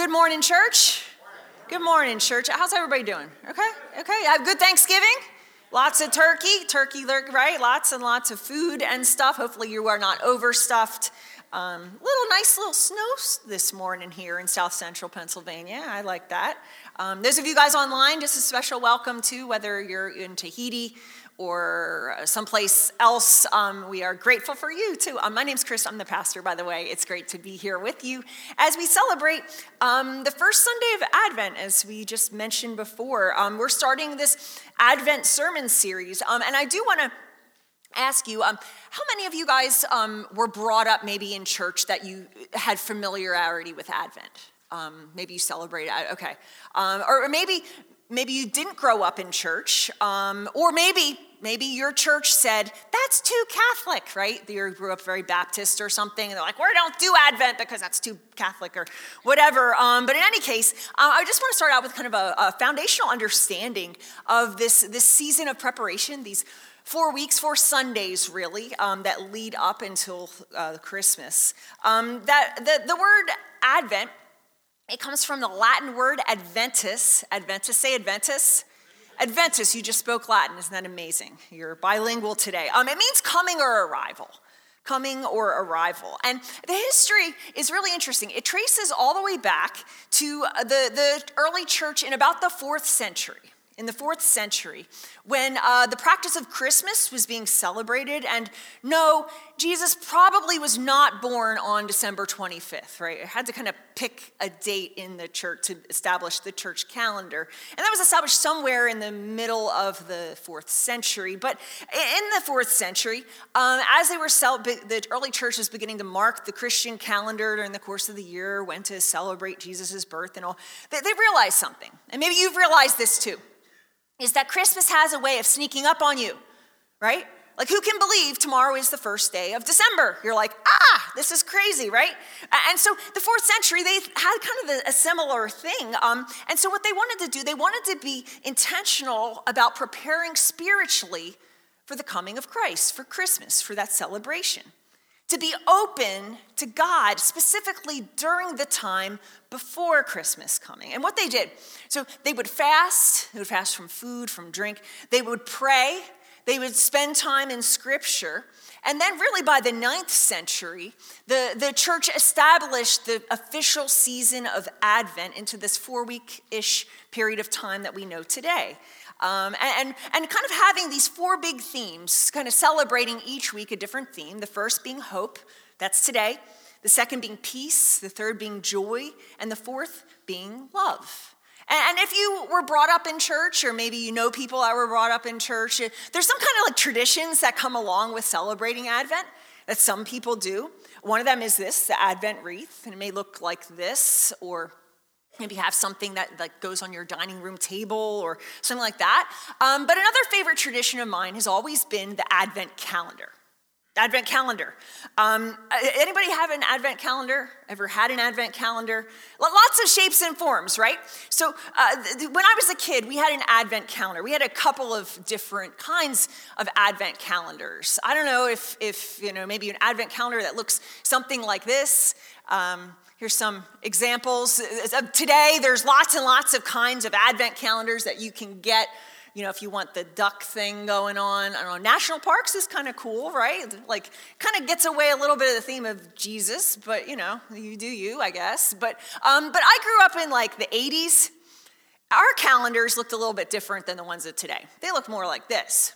Good morning, church. Good morning, church. How's everybody doing? Okay. Have a good Thanksgiving. Lots of turkey, right? Lots and lots of food and stuff. Hopefully you are not overstuffed. Nice little snow this morning here in South Central Pennsylvania. I like that. Those of you guys online, just a special welcome to, whether you're in Tahiti or someplace else. We are grateful for you too. My name's Chris. I'm the pastor, by the way. It's great to be here with you as we celebrate the first Sunday of Advent, as we just mentioned before. We're starting this Advent sermon series, and I do want to ask you, how many of you guys were brought up maybe in church that you had familiarity with Advent? Maybe you celebrate, okay. Or maybe you didn't grow up in church, or maybe your church said, that's too Catholic, right? You grew up very Baptist or something, and they're like, we don't do Advent because that's too Catholic or whatever. But in any case, I just want to start out with kind of a foundational understanding of this season of preparation, these 4 weeks, 4 Sundays really, that lead up until Christmas. The word Advent, it comes from the Latin word Adventus. Adventus, say Adventus. Adventus, you just spoke Latin. Isn't that amazing? You're bilingual today. It means coming or arrival. Coming or arrival. And the history is really interesting. It traces all the way back to the early church in about the 4th century. In the 4th century, when the practice of Christmas was being celebrated, and no, Jesus probably was not born on December 25th, right? It had to kind of pick a date in the church to establish the church calendar. And that was established somewhere in the middle of the 4th century. But in the 4th century, as they were the early church was beginning to mark the Christian calendar during the course of the year, when to celebrate Jesus' birth and all, they realized something. And maybe you've realized this too. Is that Christmas has a way of sneaking up on you, right? Like, who can believe tomorrow is the first day of December? You're like, this is crazy, right? And so the 4th century, they had kind of a similar thing. And so what they wanted to do, they wanted to be intentional about preparing spiritually for the coming of Christ, for Christmas, for that celebration. To be open to God, specifically during the time before Christmas coming. And what they did, so they would fast from food, from drink, they would pray, they would spend time in scripture, and then really by the 9th century, the church established the official season of Advent into this 4-week-ish period of time that we know today. And kind of having these 4 big themes, kind of celebrating each week a different theme. The first being hope, that's today. The second being peace, the third being joy, and the fourth being love. And if you were brought up in church, or maybe you know people that were brought up in church, there's some kind of like traditions that come along with celebrating Advent that some people do. One of them is this, the Advent wreath, and it may look like this, or maybe have something that like goes on your dining room table or something like that. But another favorite tradition of mine has always been the Advent calendar. Advent calendar. Anybody have an Advent calendar? Ever had an Advent calendar? Lots of shapes and forms, right? So when I was a kid, we had an Advent calendar. We had a couple of different kinds of Advent calendars. I don't know if maybe an Advent calendar that looks something like this. Here's some examples. Today, there's lots and lots of kinds of Advent calendars that you can get. If you want the duck thing going on. I don't know, national parks is kind of cool, right? Like, kind of gets away a little bit of the theme of Jesus, but you do you, I guess. But I grew up in like the 80s. Our calendars looked a little bit different than the ones of today. They look more like this.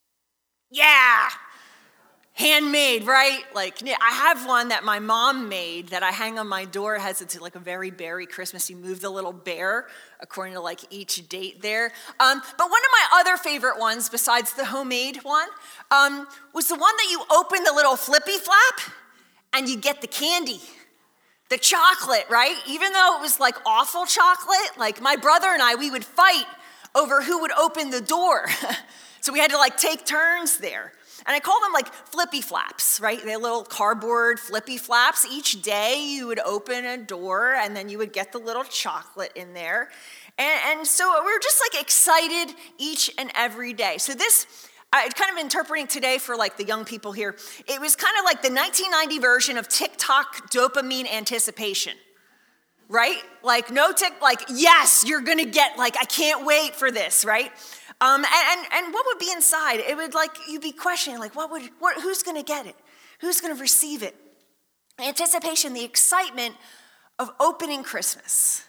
Yeah. Handmade, right? Like, I have one that my mom made that I hang on my door. It has it's like a very berry Christmas. You move the little bear according to like each date there. But one of my other favorite ones, besides the homemade one, was the one that you open the little flippy flap and you get the candy, the chocolate, right? Even though it was like awful chocolate, like my brother and I, we would fight over who would open the door. So we had to like take turns there. And I call them like flippy flaps, right? They're little cardboard flippy flaps. Each day you would open a door and then you would get the little chocolate in there. And so we were just like excited each and every day. So this, kind of interpreting today for like the young people here, it was kind of like the 1990 version of TikTok dopamine anticipation. right? Like no tick, like yes, you're gonna get, like I can't wait for this, right? And what would be inside? It would like, you'd be questioning like who's gonna get it? Who's gonna receive it? Anticipation, the excitement of opening Christmas,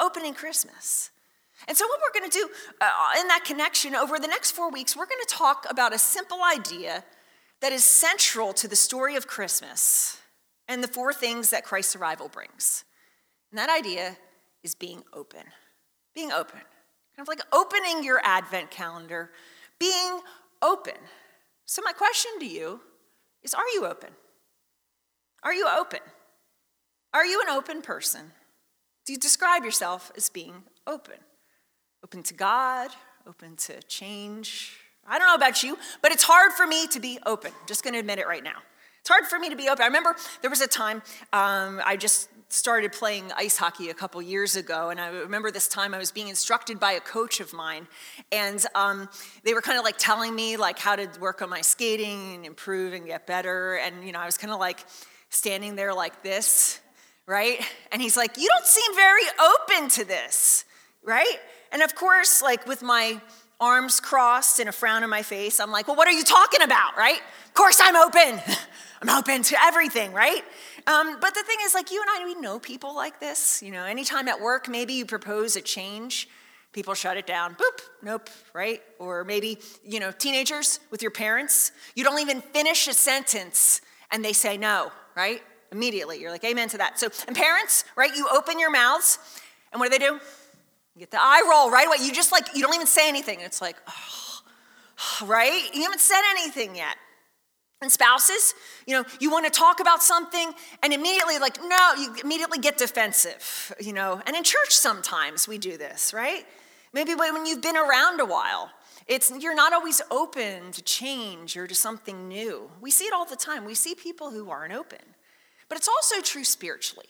And so what we're gonna do in that connection over the next 4 weeks, we're gonna talk about a simple idea that is central to the story of Christmas and the 4 things that Christ's arrival brings. And that idea is being open. Being open. Kind of like opening your Advent calendar. Being open. So my question to you is, are you open? Are you open? Are you an open person? Do you describe yourself as being open? Open to God, open to change. I don't know about you, but it's hard for me to be open. I'm just going to admit it right now. It's hard for me to be open. I remember there was a time I just started playing ice hockey a couple years ago, and I remember this time I was being instructed by a coach of mine, and they were kind of like telling me like how to work on my skating and improve and get better, and I was kind of like standing there like this, right? And he's like, "You don't seem very open to this," right? And of course, like with my arms crossed and a frown on my face, I'm like, "Well, what are you talking about, right? Of course I'm open. I'm open to everything, right?" But the thing is, like you and I, we know people like this. Anytime at work, maybe you propose a change, people shut it down. Boop, nope, right? Or maybe, teenagers with your parents, you don't even finish a sentence and they say no, right? Immediately, you're like, amen to that. So, and parents, right, you open your mouths, and what do? You get the eye roll, right? What, you just like, you don't even say anything. It's like, oh, right? You haven't said anything yet. And spouses, you want to talk about something, and immediately like, no, you immediately get defensive, And in church sometimes we do this, right? Maybe when you've been around a while, you're not always open to change or to something new. We see it all the time. We see people who aren't open. But it's also true spiritually.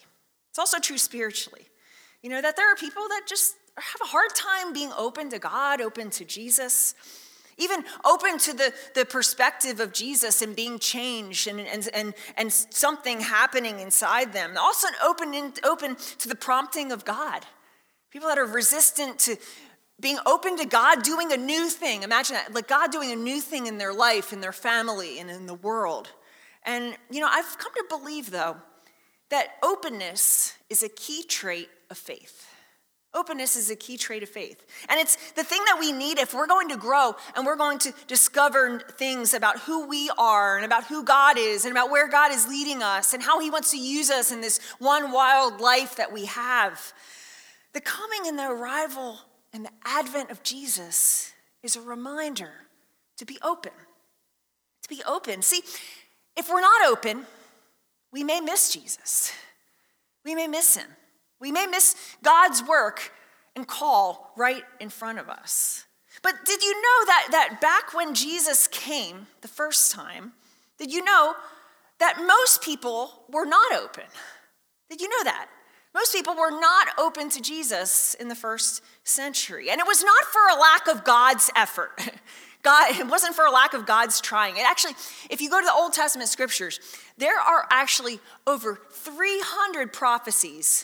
That there are people that just have a hard time being open to God, open to Jesus, even open to the perspective of Jesus and being changed and something happening inside them. Also open to the prompting of God. People that are resistant to being open to God doing a new thing. Imagine that, like God doing a new thing in their life, in their family, and in the world. And, I've come to believe, though, that openness is a key trait of faith. Openness is a key trait of faith. And it's the thing that we need if we're going to grow and we're going to discover things about who we are and about who God is and about where God is leading us and how he wants to use us in this one wild life that we have. The coming and the arrival and the advent of Jesus is a reminder to be open. To be open. See, if we're not open, we may miss Jesus. We may miss him. We may miss God's work and call right in front of us. But did you know that back when Jesus came the first time, did you know that most people were not open? Did you know that? Most people were not open to Jesus in the first century. And it was not for a lack of God's effort. It wasn't for a lack of God's trying. It actually, if you go to the Old Testament scriptures, there are actually over 300 prophecies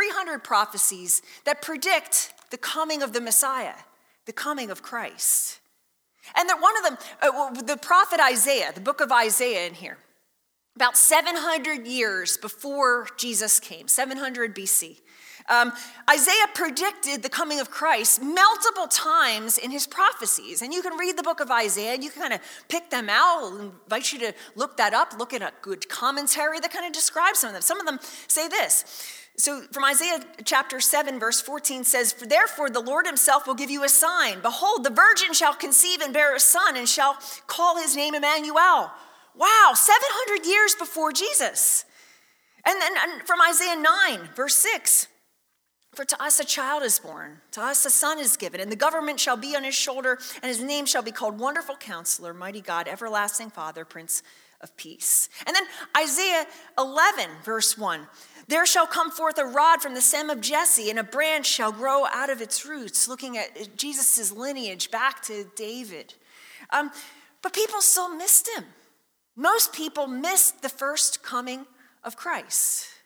that predict the coming of the Messiah, the coming of Christ. And that one of them, the prophet Isaiah, the book of Isaiah in here, about 700 years before Jesus came, 700 BC, Isaiah predicted the coming of Christ multiple times in his prophecies. And you can read the book of Isaiah, and you can kind of pick them out. I'll invite you to look that up, look at a good commentary that kind of describes some of them. Some of them say this. So from Isaiah chapter 7, verse 14 says, "Therefore the Lord himself will give you a sign. Behold, the virgin shall conceive and bear a son and shall call his name Emmanuel." Wow, 700 years before Jesus. And then from Isaiah 9, verse 6, "For to us a child is born, to us a son is given, and the government shall be on his shoulder, and his name shall be called Wonderful Counselor, Mighty God, Everlasting Father, Prince of Peace." And then Isaiah 11, verse 1, "There shall come forth a rod from the stem of Jesse, and a branch shall grow out of its roots," looking at Jesus' lineage back to David. But people still missed him. Most people missed the first coming of Christ.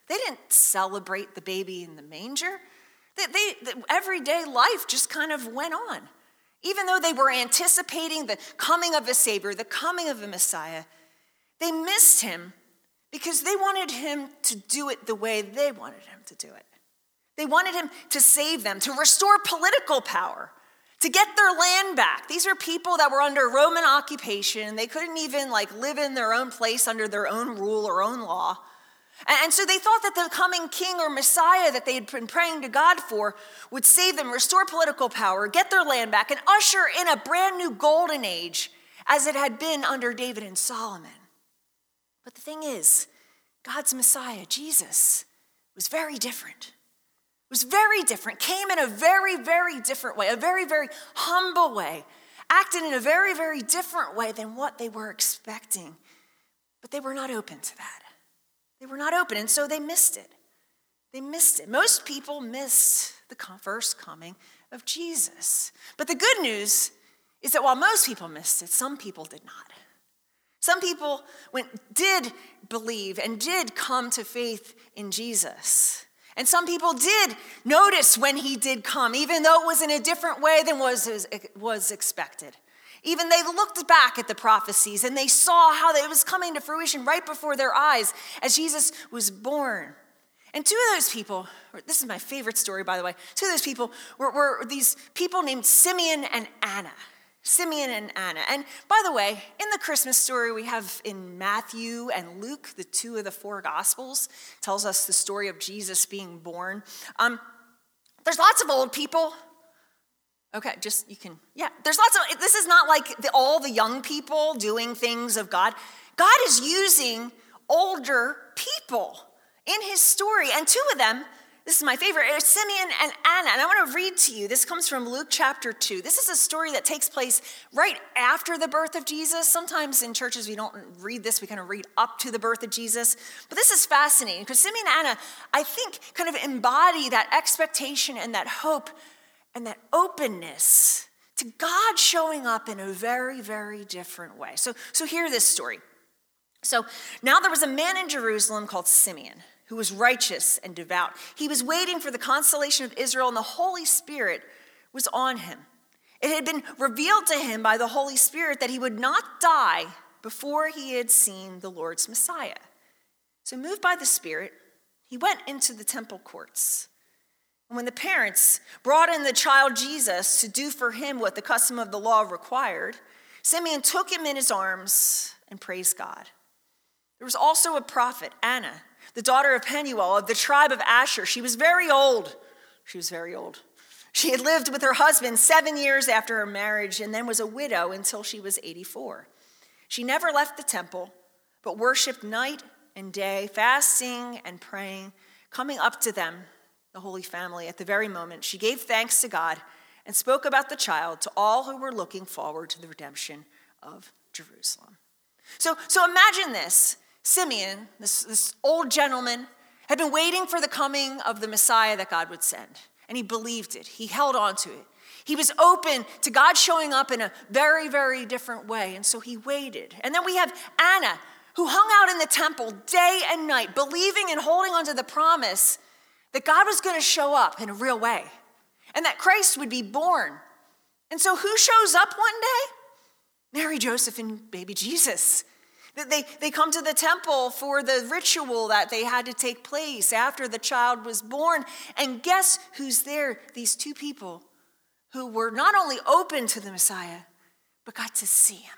They didn't celebrate the baby in the manger. Everyday life just kind of went on. Even though they were anticipating the coming of a Savior, the coming of a Messiah, they missed him because they wanted him to do it the way they wanted him to do it. They wanted him to save them, to restore political power, to get their land back. These are people that were under Roman occupation. They couldn't even live in their own place under their own rule or own law. And so they thought that the coming king or Messiah that they had been praying to God for would save them, restore political power, get their land back, and usher in a brand new golden age as it had been under David and Solomon. But the thing is, God's Messiah, Jesus, was very different. Was very different, came in a very, very different way, a very, very humble way, acted in a very, very different way than what they were expecting. But they were not open to that. They were not open, and so they missed it. They missed it. Most people missed the first coming of Jesus. But the good news is that while most people missed it, some people did not. Some people did believe and did come to faith in Jesus. And some people did notice when he did come, even though it was in a different way than was expected. Even they looked back at the prophecies and they saw how it was coming to fruition right before their eyes as Jesus was born. And two of those people, this is my favorite story, by the way, two of those people were these people named Simeon and Anna. Simeon and Anna. And by the way, in the Christmas story we have in Matthew and Luke, the two of the four Gospels, tells us the story of Jesus being born. There's lots of old people. Okay, this is not like all the young people doing things of God. God is using older people in his story. And two of them, this is my favorite, are Simeon and Anna. And I want to read to you. This comes from Luke chapter 2. This is a story that takes place right after the birth of Jesus. Sometimes in churches we don't read this. We kind of read up to the birth of Jesus. But this is fascinating because Simeon and Anna, I think, kind of embody that expectation and that hope and that openness to God showing up in a very, very different way. So hear this story. So now there was a man in Jerusalem called Simeon, who was righteous and devout. He was waiting for the consolation of Israel, and the Holy Spirit was on him. It had been revealed to him by the Holy Spirit that he would not die before he had seen the Lord's Messiah. So moved by the Spirit, he went into the temple courts. And when the parents brought in the child Jesus to do for him what the custom of the law required, Simeon took him in his arms and praised God. There was also a prophet, Anna, the daughter of Penuel of the tribe of Asher. She was very old. She had lived with her husband 7 years after her marriage and then was a widow until she was 84. She never left the temple, but worshiped night and day, fasting and praying, coming up to them, the Holy Family, at the very moment. She gave thanks to God and spoke about the child to all who were looking forward to the redemption of Jerusalem. So imagine this. Simeon, this old gentleman, had been waiting for the coming of the Messiah that God would send. And he believed it. He held on to it. He was open to God showing up in a very, very different way. And so he waited. And then we have Anna, who hung out in the temple day and night, believing and holding on to the promise that God was going to show up in a real way and that Christ would be born. And so who shows up one day? Mary, Joseph, and baby Jesus. They come to the temple for the ritual that they had to take place after the child was born. And guess who's there? These two people who were not only open to the Messiah, but got to see him.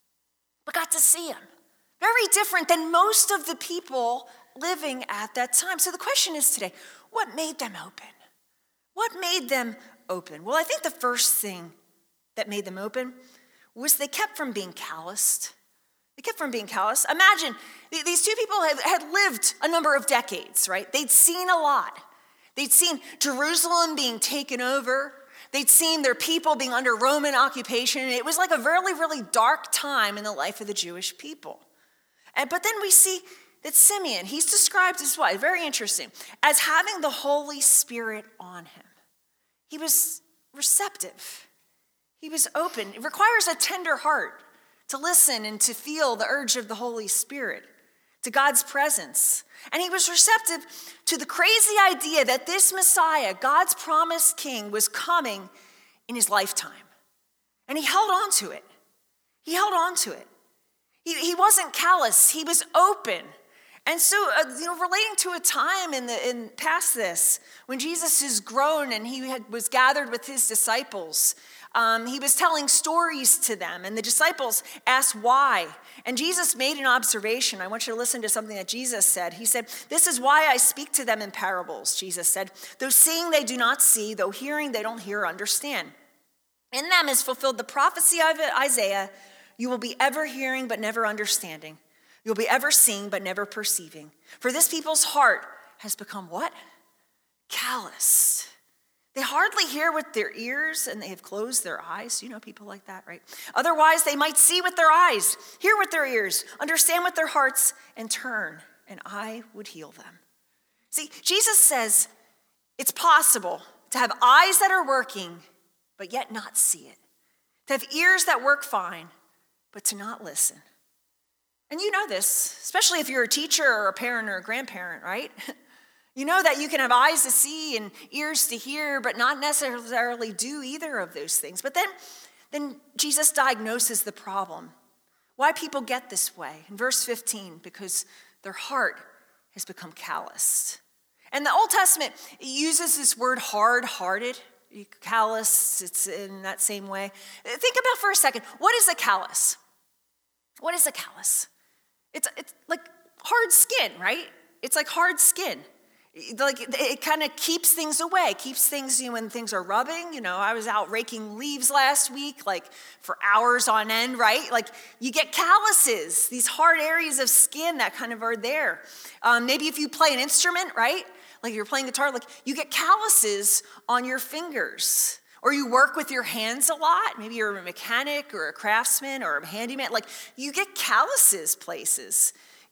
Very different than most of the people living at that time. So the question is today, what made them open? What made them open? Well, I think the first thing that made them open was they kept from being calloused. Imagine, these two people had lived a number of decades, right? They'd seen a lot. They'd seen Jerusalem being taken over. They'd seen their people being under Roman occupation. It was like a really, really dark time in the life of the Jewish people. But then we see that Simeon, he's described as what? Very interesting. As having the Holy Spirit on him. He was receptive. He was open. It requires a tender heart to listen and to feel the urge of the Holy Spirit, to God's presence. And he was receptive to the crazy idea that this Messiah, God's promised king, was coming in his lifetime. And he held on to it. He held on to it. He wasn't callous. He was open. And so, relating to a time in past this, when Jesus is grown and he was gathered with his disciples, he was telling stories to them, and the disciples asked why. And Jesus made an observation. I want you to listen to something that Jesus said. He said, "This is why I speak to them in parables," Jesus said. "Though seeing they do not see, though hearing they don't hear or understand. In them is fulfilled the prophecy of Isaiah, you will be ever hearing but never understanding. You'll be ever seeing but never perceiving. For this people's heart has become" what? "Calloused. They hardly hear with their ears, and they have closed their eyes." You know people like that, right? "Otherwise they might see with their eyes, hear with their ears, understand with their hearts, and turn, and I would heal them." See, Jesus says it's possible to have eyes that are working, but yet not see it. To have ears that work fine, but to not listen. And you know this, especially if you're a teacher or a parent or a grandparent, right? You know that you can have eyes to see and ears to hear, but not necessarily do either of those things. But then Jesus diagnoses the problem. Why people get this way. In verse 15, because their heart has become calloused. And the Old Testament uses this word hard-hearted. Callous, it's in that same way. Think about for a second, what is a callus? What is a callus? It's like hard skin, right? It's like hard skin. Like it kind of keeps things away, keeps things, when things are rubbing. I was out raking leaves last week, like for hours on end, right? Like you get calluses, these hard areas of skin that kind of are there. Maybe if you play an instrument, right? Like you're playing guitar, like you get calluses on your fingers. Or you work with your hands a lot. Maybe you're a mechanic or a craftsman or a handyman. Like you get calluses places.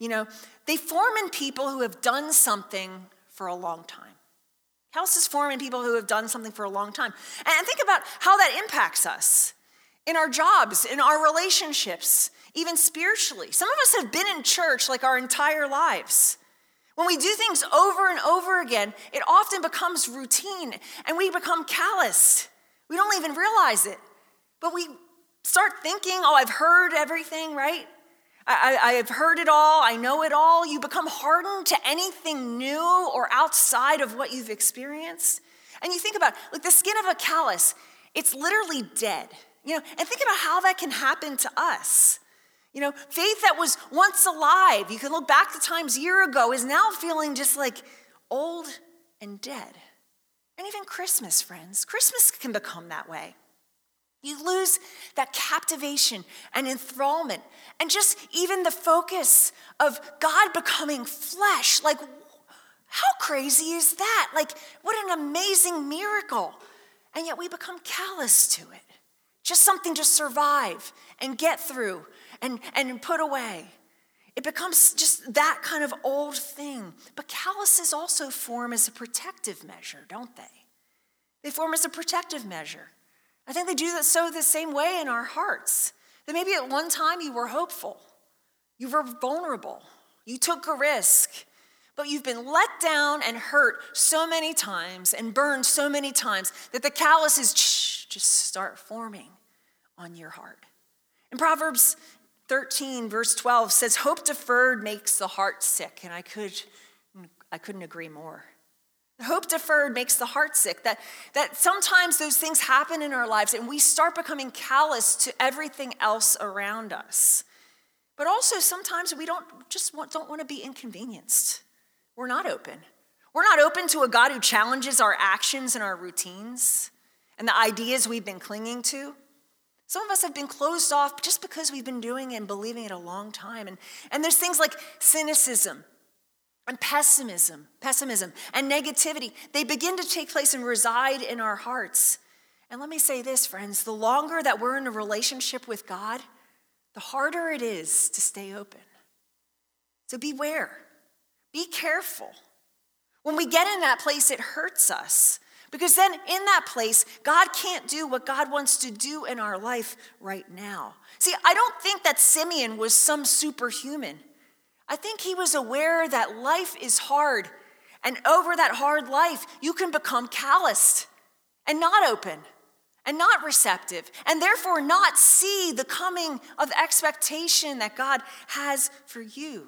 They form in people who have done something for a long time. Calluses form in people who have done something for a long time. And think about how that impacts us in our jobs, in our relationships, even spiritually. Some of us have been in church like our entire lives. When we do things over and over again, it often becomes routine and we become calloused. We don't even realize it. But we start thinking, I've heard everything, right? I've heard it all. I know it all. You become hardened to anything new or outside of what you've experienced. And you think about, like the skin of a callus, it's literally dead. And think about how that can happen to us. Faith that was once alive, you can look back to times a year ago, is now feeling just like old and dead. And even Christmas, friends. Christmas can become that way. You lose that captivation and enthrallment and just even the focus of God becoming flesh. Like, how crazy is that? Like, what an amazing miracle. And yet we become callous to it. Just something to survive and get through and put away. It becomes just that kind of old thing. But calluses also form as a protective measure, don't they? They form as a protective measure. I think they do that so the same way in our hearts. That maybe at one time you were hopeful. You were vulnerable. You took a risk. But you've been let down and hurt so many times and burned so many times that the calluses just start forming on your heart. In Proverbs 13, verse 12 says, "Hope deferred makes the heart sick." And I couldn't agree more. Hope deferred makes the heart sick. That sometimes those things happen in our lives and we start becoming callous to everything else around us. But also sometimes we don't want to be inconvenienced. We're not open. We're not open to a God who challenges our actions and our routines and the ideas we've been clinging to. Some of us have been closed off just because we've been doing and believing it a long time. And there's things like cynicism and pessimism and negativity. They begin to take place and reside in our hearts. And let me say this, friends, the longer that we're in a relationship with God, the harder it is to stay open. So beware. Be careful. When we get in that place, it hurts us. Because then in that place, God can't do what God wants to do in our life right now. See, I don't think that Simeon was some superhuman. I think he was aware that life is hard. And over that hard life, you can become calloused and not open and not receptive, and therefore not see the coming of the expectation that God has for you.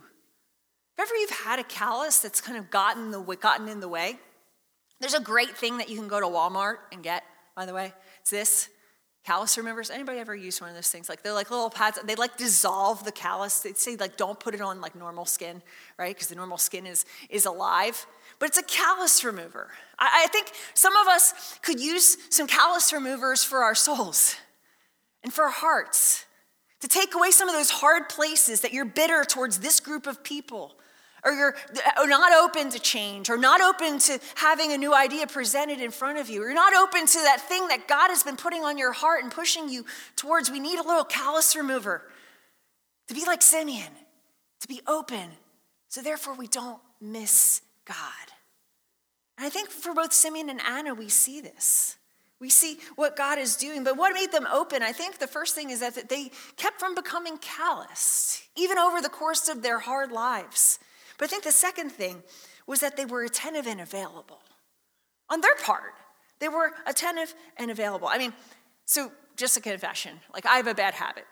If ever you've had a callus that's kind of gotten in the way, there's a great thing that you can go to Walmart and get, by the way. It's this. Callus removers. Anybody ever use one of those things? Like they're like little pads. They like dissolve the callus. They say like don't put it on like normal skin, right? Because the normal skin is alive. But it's a callus remover. I think some of us could use some callus removers for our souls and for our hearts to take away some of those hard places that you're bitter towards this group of people, or you're not open to change, or not open to having a new idea presented in front of you, or you're not open to that thing that God has been putting on your heart and pushing you towards. We need a little callus remover to be like Simeon, to be open, so therefore we don't miss God. And I think for both Simeon and Anna, we see this. We see what God is doing. But what made them open? I think the first thing is that they kept from becoming calloused, even over the course of their hard lives. But I think the second thing was that they were attentive and available. On their part, they were attentive and available. I mean, so just a confession, like I have a bad habit.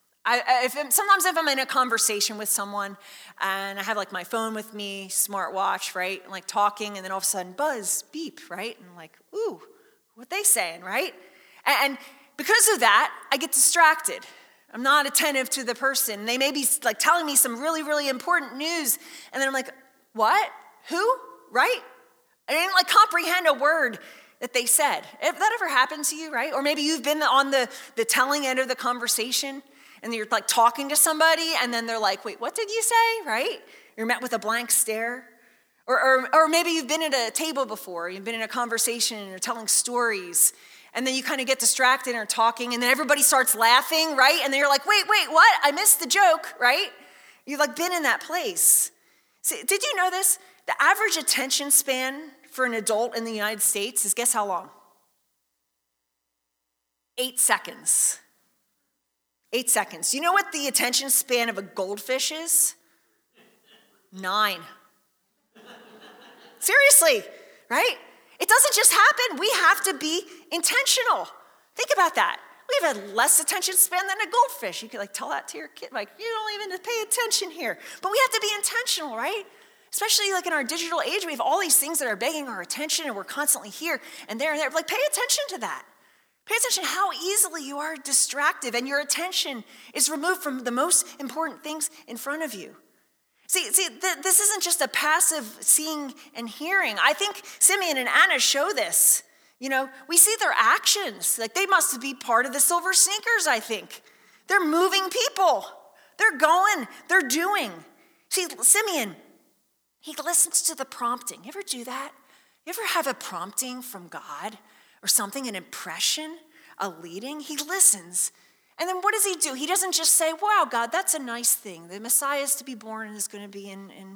Sometimes if I'm in a conversation with someone and I have like my phone with me, smartwatch, right? And like talking, and then all of a sudden buzz, beep, right? And I'm like, ooh, what they saying, right? And because of that, I get distracted. I'm not attentive to the person. They may be like telling me some really, really important news. And then I'm like, what? Who? Right? I didn't like comprehend a word that they said. If that ever happened to you, right? Or maybe you've been on the telling end of the conversation and you're like talking to somebody and then they're like, wait, what did you say, right? You're met with a blank stare. Or maybe you've been at a table before, you've been in a conversation and you're telling stories, and then you kind of get distracted and are talking, and then everybody starts laughing, right? And then you're like, wait, what? I missed the joke, right? You've like been in that place. See, did you know this? The average attention span for an adult in the United States is, guess how long? 8 seconds. 8 seconds. You know what the attention span of a goldfish is? 9. Seriously, right? It doesn't just happen. We have to be intentional. Think about that. We have a less attention span than a goldfish. You could like tell that to your kid, like, you don't even pay attention here. But we have to be intentional, right? Especially like in our digital age, we have all these things that are begging our attention and we're constantly here and there and there. Like, pay attention to that. Pay attention to how easily you are distracted and your attention is removed from the most important things in front of you. See, this isn't just a passive seeing and hearing. I think Simeon and Anna show this. You know, we see their actions. Like they must be part of the Silver Sneakers, I think. They're moving people. They're going. They're doing. See, Simeon, he listens to the prompting. You ever do that? You ever have a prompting from God or something, an impression, a leading? He listens. And then what does he do? He doesn't just say, wow, God, that's a nice thing. The Messiah is to be born and is going to be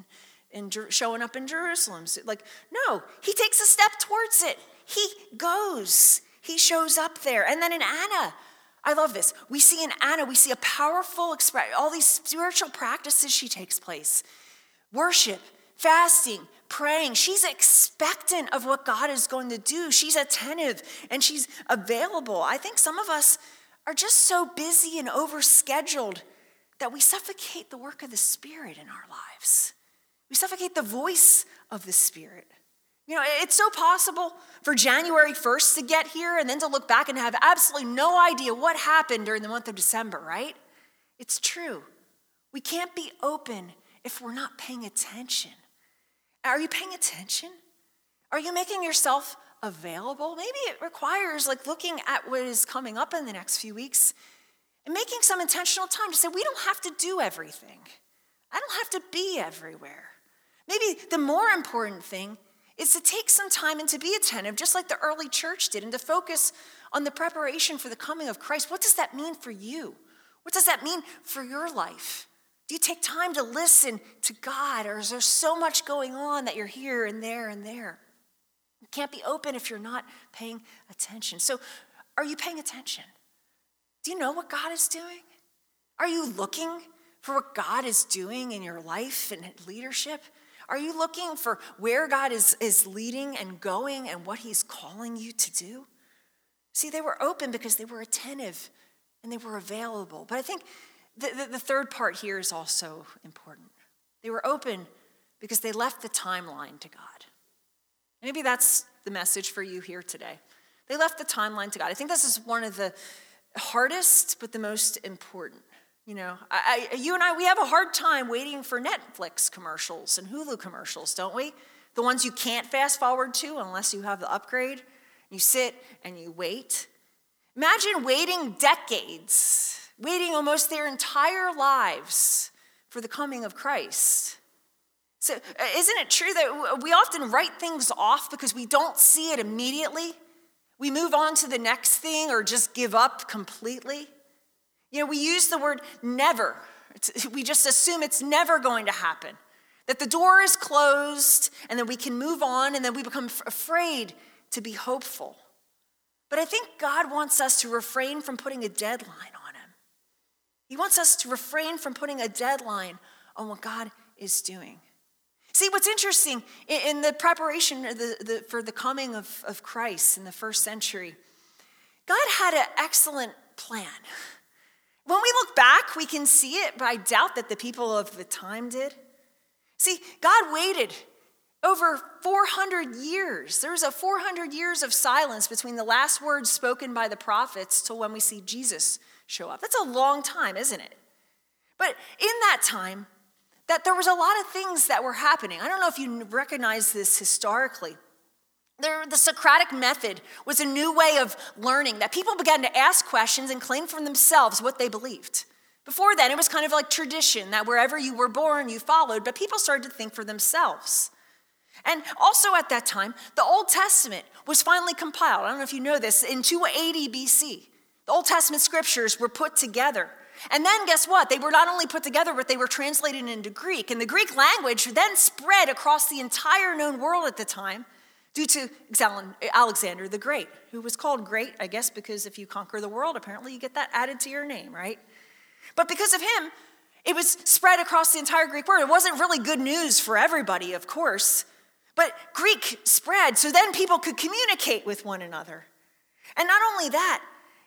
showing up in Jerusalem. So, like, no, he takes a step towards it. He goes. He shows up there. And then in Anna, I love this. We see in Anna, we see a powerful expression, all these spiritual practices she takes place. Worship, fasting, praying. She's expectant of what God is going to do. She's attentive and she's available. I think some of us are just so busy and overscheduled that we suffocate the work of the Spirit in our lives. We suffocate the voice of the Spirit. You know, it's so possible for January 1st to get here and then to look back and have absolutely no idea what happened during the month of December, right? It's true. We can't be open if we're not paying attention. Are you paying attention? Are you making yourself available? Maybe it requires like looking at what is coming up in the next few weeks and making some intentional time to say, we don't have to do everything. I don't have to be everywhere. Maybe the more important thing is to take some time and to be attentive, just like the early church did, and to focus on the preparation for the coming of Christ. What does that mean for you? What does that mean for your life? Do you take time to listen to God, or is there so much going on that you're here and there and there? You can't be open if you're not paying attention. So are you paying attention? Do you know what God is doing? Are you looking for what God is doing in your life and leadership? Are you looking for where God is leading and going and what he's calling you to do? See, they were open because they were attentive and they were available. But I think the third part here is also important. They were open because they left the timeline to God. Maybe that's the message for you here today. They left the timeline to God. I think this is one of the hardest but the most important. You know, you and I, we have a hard time waiting for Netflix commercials and Hulu commercials, don't we? The ones you can't fast forward to unless you have the upgrade. You sit and you wait. Imagine waiting decades, waiting almost their entire lives for the coming of Christ. So isn't it true that we often write things off because we don't see it immediately? We move on to the next thing or just give up completely. You know, we use the word never. We just assume it's never going to happen, that the door is closed and then we can move on and then we become afraid to be hopeful. But I think God wants us to refrain from putting a deadline on him. He wants us to refrain from putting a deadline on what God is doing. See, what's interesting, in the preparation for the coming of Christ in the first century, God had an excellent plan. When we look back, we can see it, but I doubt that the people of the time did. See, God waited over 400 years. There was a 400 years of silence between the last words spoken by the prophets till when we see Jesus show up. That's a long time, isn't it? But in that time, that there was a lot of things that were happening. I don't know if you recognize this historically. The Socratic method was a new way of learning that people began to ask questions and claim for themselves what they believed. Before then, it was kind of like tradition that wherever you were born, you followed, but people started to think for themselves. And also at that time, the Old Testament was finally compiled. I don't know if you know this, in 280 BC. The Old Testament scriptures were put together. And then guess what? They were not only put together, but they were translated into Greek. And the Greek language then spread across the entire known world at the time due to Alexander the Great, who was called great, I guess, because if you conquer the world, apparently you get that added to your name, right? But because of him, it was spread across the entire Greek world. It wasn't really good news for everybody, of course, but Greek spread so then people could communicate with one another. And not only that,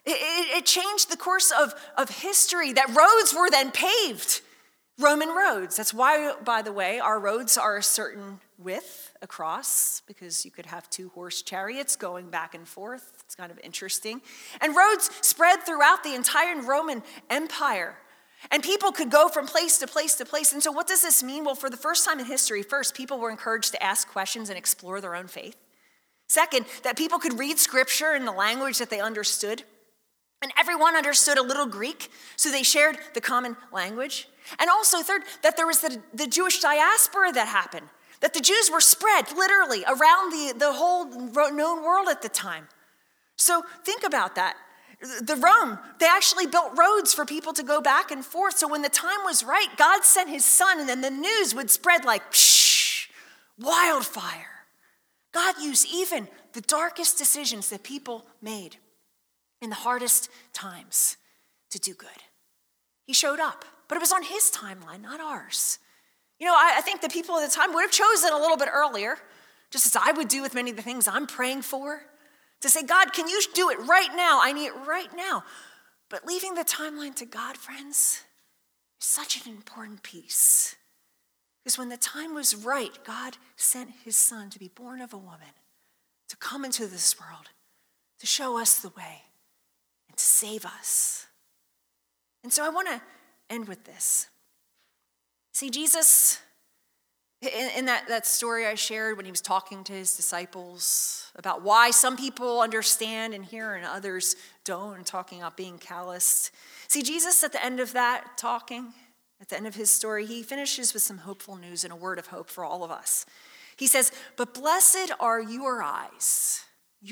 it changed the course of history, that roads were then paved, Roman roads. That's why, by the way, our roads are a certain width across, because you could have 2-horse chariots going back and forth. It's kind of interesting. And roads spread throughout the entire Roman Empire. And people could go from place to place to place. And so what does this mean? Well, for the first time in history, first, people were encouraged to ask questions and explore their own faith. Second, that people could read scripture in the language that they understood. And everyone understood a little Greek, so they shared the common language. And also, third, that there was the Jewish diaspora that happened, that the Jews were spread literally around the whole known world at the time. So think about that. The Rome, they actually built roads for people to go back and forth. So when the time was right, God sent his son, and then the news would spread like wildfire. God used even the darkest decisions that people made in the hardest times to do good. He showed up, but it was on his timeline, not ours. You know, I think the people at the time would have chosen a little bit earlier, just as I would do with many of the things I'm praying for, to say, God, can you do it right now? I need it right now. But leaving the timeline to God, friends, is such an important piece. Because when the time was right, God sent his son to be born of a woman, to come into this world, to show us the way, and to save us. And so I want to end with this. See, Jesus, in that story I shared when he was talking to his disciples about why some people understand and hear and others don't, and talking about being calloused. See, Jesus, at the end of that talking, at the end of his story, he finishes with some hopeful news and a word of hope for all of us. He says, but blessed are your eyes,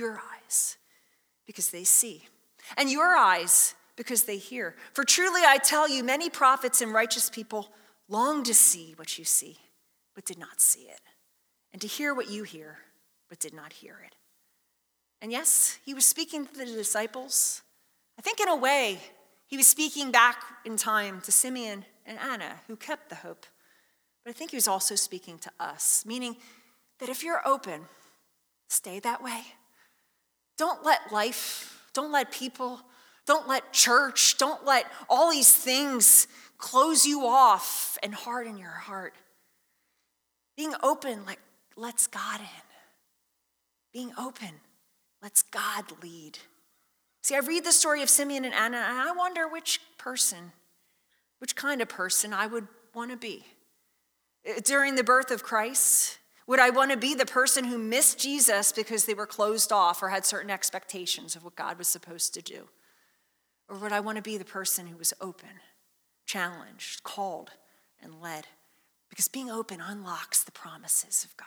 because they see, and your eyes, because they hear. For truly I tell you, many prophets and righteous people long to see what you see, but did not see it, and to hear what you hear, but did not hear it. And yes, he was speaking to the disciples. I think in a way, he was speaking back in time to Simeon and Anna who kept the hope. But I think he was also speaking to us, meaning that if you're open, stay that way. Don't let life, don't let people, don't let church, don't let all these things close you off and harden your heart. Being open, lets God in. Being open, lets God lead. See, I read the story of Simeon and Anna, and I wonder which kind of person I would want to be. During the birth of Christ, would I want to be the person who missed Jesus because they were closed off or had certain expectations of what God was supposed to do? Or would I want to be the person who was open, challenged, called, and led? Because being open unlocks the promises of God.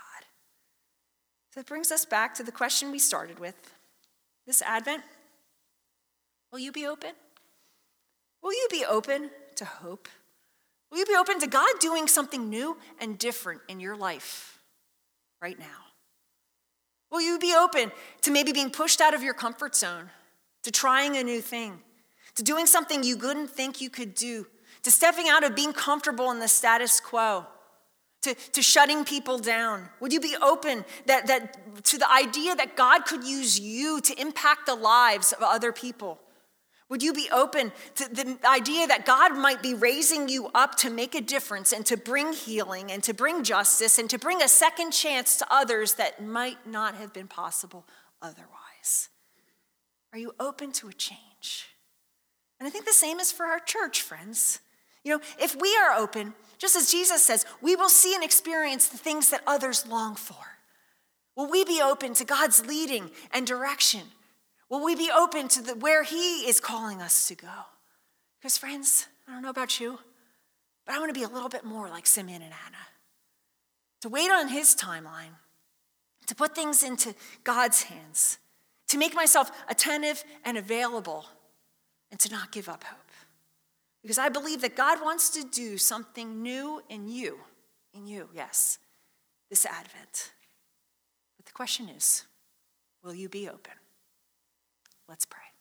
So that brings us back to the question we started with. This Advent, will you be open? Will you be open to hope? Will you be open to God doing something new and different in your life right now? Will you be open to maybe being pushed out of your comfort zone, to trying a new thing, to doing something you couldn't think you could do, to stepping out of being comfortable in the status quo, to shutting people down? Would you be open to the idea that God could use you to impact the lives of other people? Would you be open to the idea that God might be raising you up to make a difference and to bring healing and to bring justice and to bring a second chance to others that might not have been possible otherwise? Are you open to a change? And I think the same is for our church, friends. If we are open, just as Jesus says, we will see and experience the things that others long for. Will we be open to God's leading and direction? Will we be open to where he is calling us to go? Because friends, I don't know about you, but I want to be a little bit more like Simeon and Anna. To wait on his timeline, to put things into God's hands, to make myself attentive and available, and to not give up hope. Because I believe that God wants to do something new in you, yes, this Advent. But the question is, will you be open? Let's pray.